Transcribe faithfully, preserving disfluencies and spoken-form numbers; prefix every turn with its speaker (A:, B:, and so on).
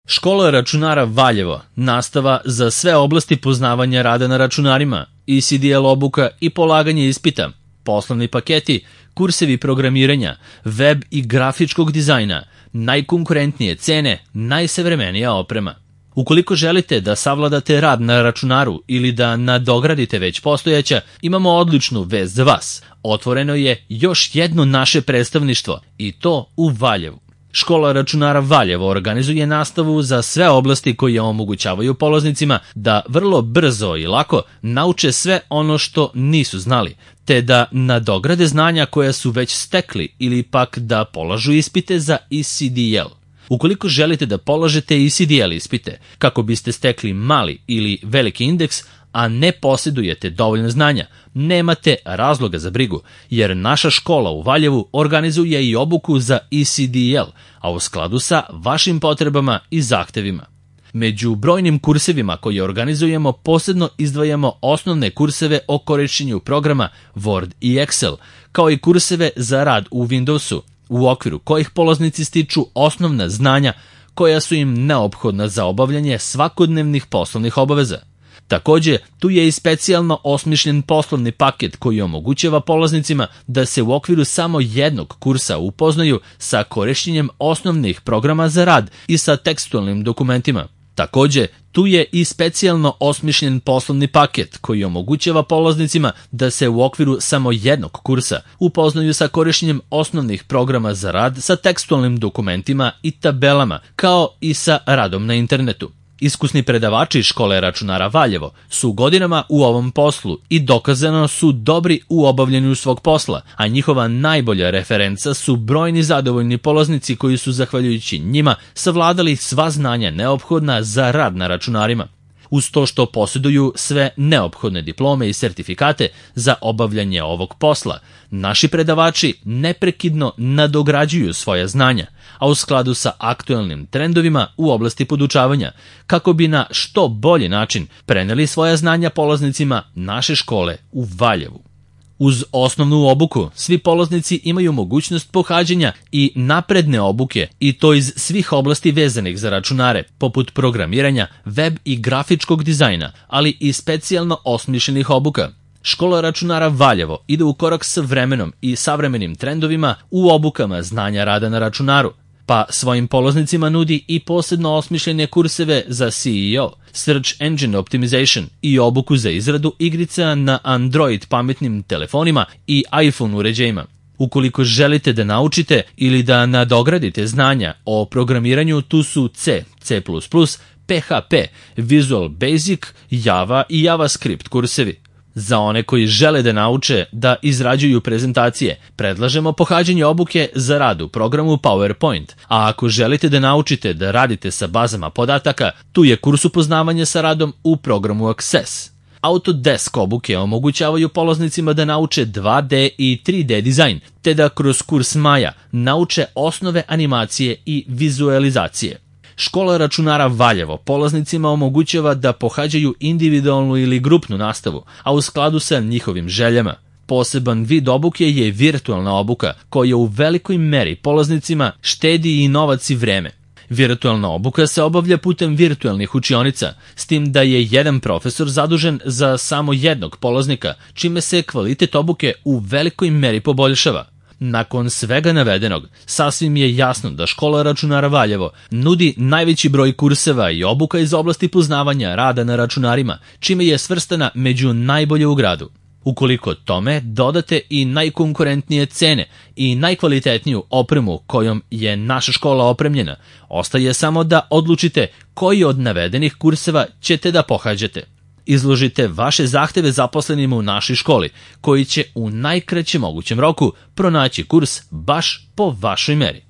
A: Škola računara Valjevo, nastava za sve oblasti poznavanja rada na računarima, E C D L obuka i polaganje ispita, poslovni paketi, kursevi programiranja, web i grafičkog dizajna, najkonkurentnije cene, najsavremenija oprema. Ukoliko želite da savladate rad na računaru ili da nadogradite već postojeća, imamo odličnu vest za vas. Otvoreno je još jedno naše predstavništvo i to u Valjevu. Škola računara Valjevo organizuje nastavu za sve oblasti koje omogućavaju polaznicima da vrlo brzo i lako nauče sve ono što nisu znali, te da nadograde znanja koja su već stekli ili pak da polažu ispite za E C D L. Ukoliko želite da polažete E C D L ispite kako biste stekli mali ili veliki indeks, a ne posjedujete dovoljno znanja, nemate razloga za brigu, jer naša škola u Valjevu organizuje i obuku za E C D L, a u skladu sa vašim potrebama i zahtevima. Među brojnim kursevima koje organizujemo posebno izdvajamo osnovne kurseve o korišćenju programa Word i Excel, kao i kurseve za rad u Windowsu, u okviru kojih polaznici stiču osnovna znanja koja su im neophodna za obavljanje svakodnevnih poslovnih obaveza. Takođe, tu je i specijalno osmišljen poslovni paket koji omogućava polaznicima da se u okviru samo jednog kursa upoznaju sa korišćenjem osnovnih programa za rad i sa tekstualnim dokumentima. Takođe, tu je i specijalno osmišljen poslovni paket koji omogućava polaznicima da se u okviru samo jednog kursa upoznaju sa korišćenjem osnovnih programa za rad sa tekstualnim dokumentima i tabelama, kao i sa radom na internetu. Iskusni predavači škole računara Valjevo su godinama u ovom poslu i dokazano su dobri u obavljanju svog posla, a njihova najbolja referenca su brojni zadovoljni polaznici koji su zahvaljujući njima savladali sva znanja neophodna za rad na računarima. Uz to što posjeduju sve neophodne diplome i sertifikate za obavljanje ovog posla, naši predavači neprekidno nadograđuju svoja znanja, a u skladu sa aktuelnim trendovima u oblasti podučavanja, kako bi na što bolji način preneli svoja znanja polaznicima naše škole u Valjevu. Uz osnovnu obuku, svi polaznici imaju mogućnost pohađanja i napredne obuke, i to iz svih oblasti vezanih za računare, poput programiranja, web i grafičkog dizajna, ali i specijalno osmišljenih obuka. Škola računara Valjevo ide u korak sa vremenom i savremenim trendovima u obukama znanja rada na računaru, pa svojim polaznicima nudi i posebno osmišljene kurseve za C E O, Search Engine Optimization i obuku za izradu igrica na Android pametnim telefonima i iPhone uređajima. Ukoliko želite da naučite ili da nadogradite znanja o programiranju, tu su C, C plus plus, P H P, Visual Basic, Java i JavaScript kursevi. Za one koji žele da nauče da izrađuju prezentacije, predlažemo pohađanje obuke za rad u programu PowerPoint, a ako želite da naučite da radite sa bazama podataka, tu je kurs upoznavanja sa radom u programu Access. Autodesk obuke omogućavaju polaznicima da nauče dva D i tri D dizajn, te da kroz kurs Maya nauče osnove animacije i vizualizacije. Škola računara Valjevo polaznicima omogućava da pohađaju individualnu ili grupnu nastavu, a u skladu sa njihovim željama. Poseban vid obuke je virtualna obuka, koja u velikoj meri polaznicima štedi i novac i vreme. Virtualna obuka se obavlja putem virtualnih učionica, s tim da je jedan profesor zadužen za samo jednog polaznika, čime se kvalitet obuke u velikoj meri poboljšava. Nakon svega navedenog, sasvim je jasno da škola računara Valjevo nudi najveći broj kurseva i obuka iz oblasti poznavanja rada na računarima, čime je svrstana među najbolje u gradu. Ukoliko tome dodate i najkonkurentnije cene i najkvalitetniju opremu kojom je naša škola opremljena, ostaje samo da odlučite koji od navedenih kurseva ćete da pohađate. Izložite vaše zahteve zaposlenima u našoj školi, koji će u najkraćem mogućem roku pronaći kurs baš po vašoj meri.